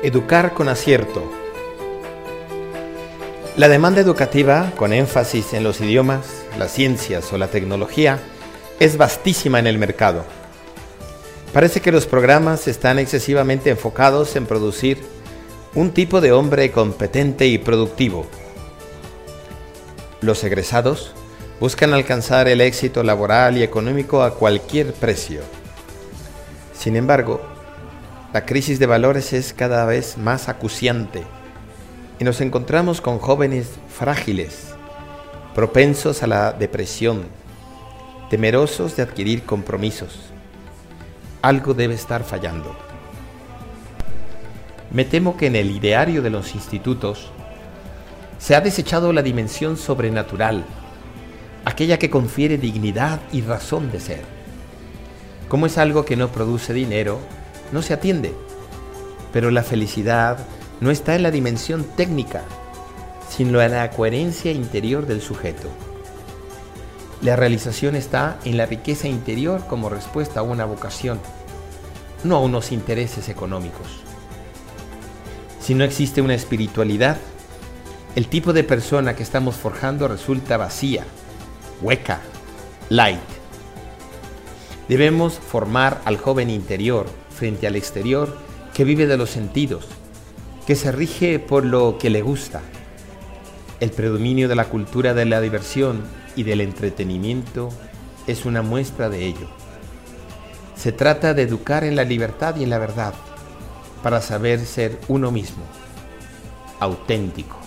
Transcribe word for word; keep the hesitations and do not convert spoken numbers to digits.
Educar con acierto. La demanda educativa, con énfasis en los idiomas, las ciencias o la tecnología, es vastísima en el mercado. Parece que los programas están excesivamente enfocados en producir un tipo de hombre competente y productivo. Los egresados buscan alcanzar el éxito laboral y económico a cualquier precio. Sin embargo, la crisis de valores es cada vez más acuciante y nos encontramos con jóvenes frágiles, propensos a la depresión, temerosos de adquirir compromisos. Algo debe estar fallando. Me temo que en el ideario de los institutos se ha desechado la dimensión sobrenatural, aquella que confiere dignidad y razón de ser. Como es algo que no produce dinero, no se atiende, pero la felicidad no está en la dimensión técnica, sino en la coherencia interior del sujeto. La realización está en la riqueza interior como respuesta a una vocación, no a unos intereses económicos. Si no existe una espiritualidad, el tipo de persona que estamos forjando resulta vacía, hueca, light. Debemos formar al joven interior frente al exterior que vive de los sentidos, que se rige por lo que le gusta. El predominio de la cultura de la diversión y del entretenimiento es una muestra de ello. Se trata de educar en la libertad y en la verdad, para saber ser uno mismo, auténtico.